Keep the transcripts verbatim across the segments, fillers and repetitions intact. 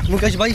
मुकेश भाई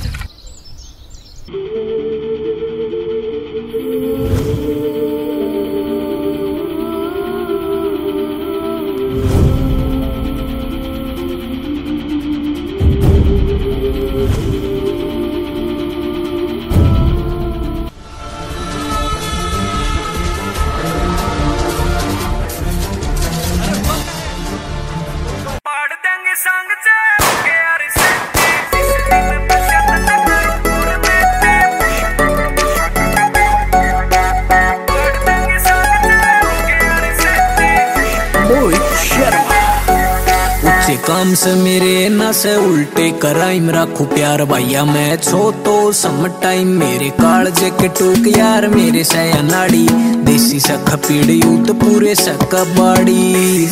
काम से मेरे ना से उल्टे कराइम राखू प्यार भैया मैं छो तो सम टाइम मेरे कालजे के टूक यार मेरे सया नाड़ी देसी सख पीड़ी उत पूरे सक बाड़ी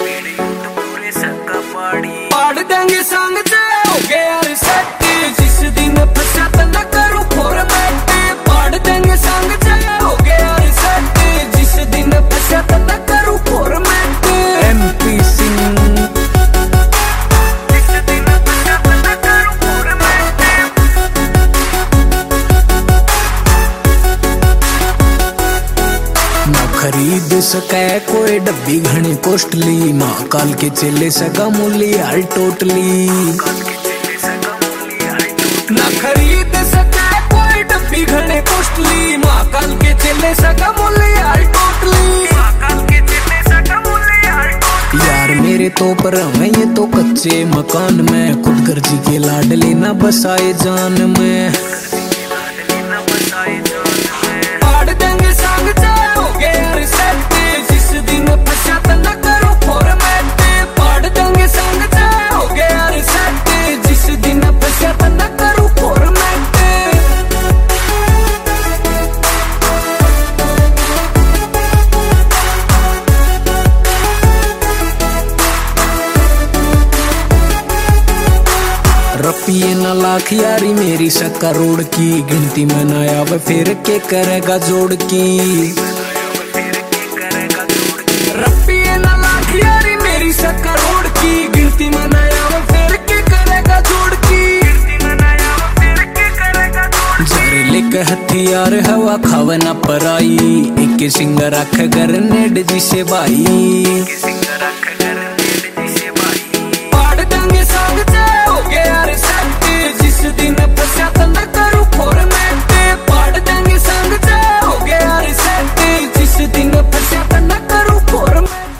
पाड़ देंगे संग हो गया यार सट्टी जिस दिन फंसा तो न करूं फॉर्मेट पाड़ देंगे संग हो गया यार सट्टी जिस दिन फंसा तो न करूं फॉर्मेट एमपी सिंह खरीद सके कोई डब्बी घनी कोस्टली महाकाल के चेले सगा मूली हल टोटली ना खरीद सके कोई डब्बी घनी कोस्टली महाकाल के चेले सगा मूली हल टोटली यार मेरे तो पर मैं ये तो कच्चे मकान में खुद गर्जी के लाडले ना बसाए जान में पाड़ देंगे संग जिस दिन फंसा तो न करो फॉर्मेट पाड़ देंगे संग हो गया यार सेट जिस दिन फंसा तो न करो फॉर्मेट रपिए न लाख यारी मेरी सा करोड़ की गिनती में न आवे फिर के करेगा जोड़ की रपिए न लाख यारी मेरी सा करोड़ की गिनती में न आवे फिर के करेगा जोड़ की जहरीले के हथियार हवा खावे न पराई एक सिंगर आख घर नेड जिसे भाई